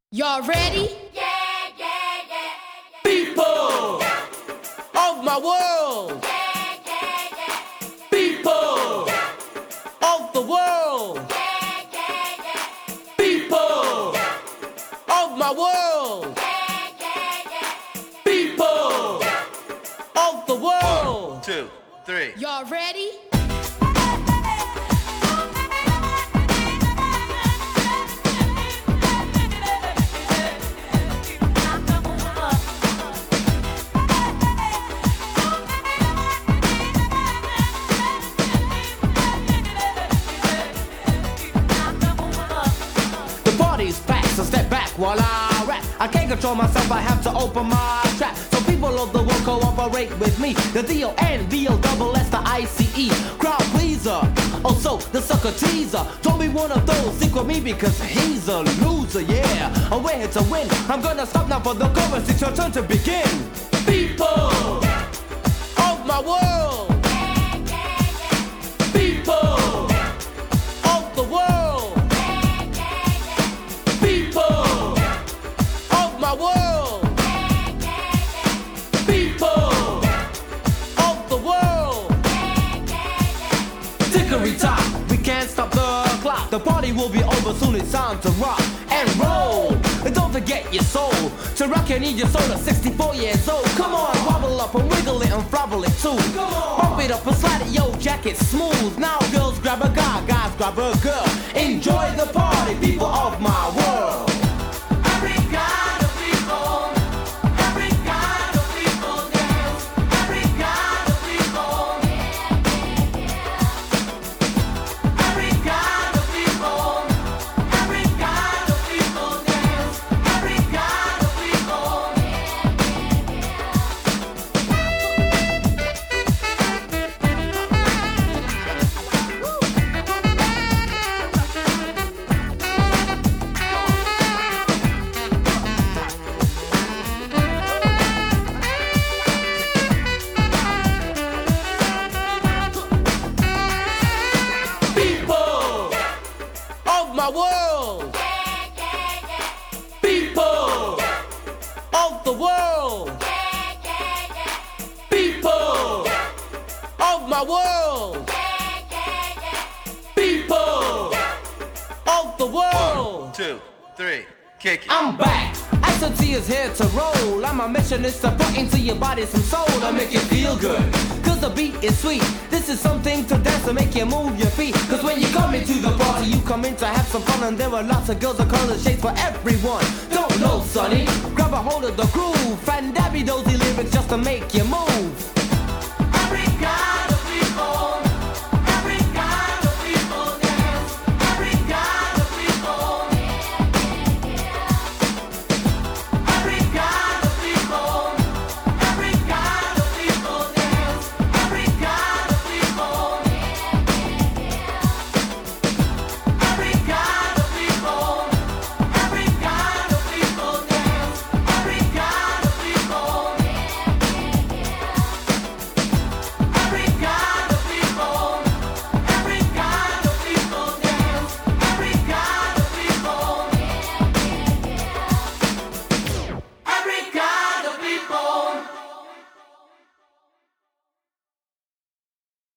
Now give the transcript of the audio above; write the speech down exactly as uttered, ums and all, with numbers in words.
Y'all ready? Yeah, yeah, yeah. People of my world, Yeah, yeah, yeah. people of the world, Yeah, yeah, yeah. people of my world, Yeah, yeah, yeah. people of the world. One, two, three. Y'all ready? The party's packed, so step back while I rap. I can't control myself, I have to open my trap. So people of the world cooperate with me. The D O N, V O double S, the I C E. Crowd pleaser, also the sucker teaser. Don't be one of those, stick with me because he's a loser, yeah. I'm here to win, I'm gonna stop now for the chorus, it's your turn to begin. People of my world, Yeah, yeah, yeah. people of the world, Yeah, yeah, yeah. people of my world, Yeah, yeah, yeah. people of the world. Yeah, yeah, yeah. Tickery tock, we can't stop the clock. The party will be over soon, it's time to rock and roll. And don't forget your soul. To rock you need your soul at sixty-four years old. Come on, wobble up and wiggle it and frobble it too. Bump it up and slide it, yo, jacket smooth. Now girls grab a guy, guys grab a girl. Enjoy the party, people of my world. Every kind of people, every kind of people dance. Every kind of people, every kind of people, every kind of people dance. Every kind of people. People of my world, Yeah, yeah, yeah. people of the world, Yeah, yeah, yeah. people of my world, Yeah, yeah, yeah. people of the world. One, two, three. Kick it. I'm back. S O T is here to roll. And my mission is to put into your body some soul to make you feel good. Cause the beat is sweet. This is something to dance to make you move your feet. Cause when you come into the party, you come in to have some fun. And there are lots of girls of color shades for everyone. Don't know, sonny. Grab a hold of the groove. Fan dabby dozy lyrics just to make you move. Every guy.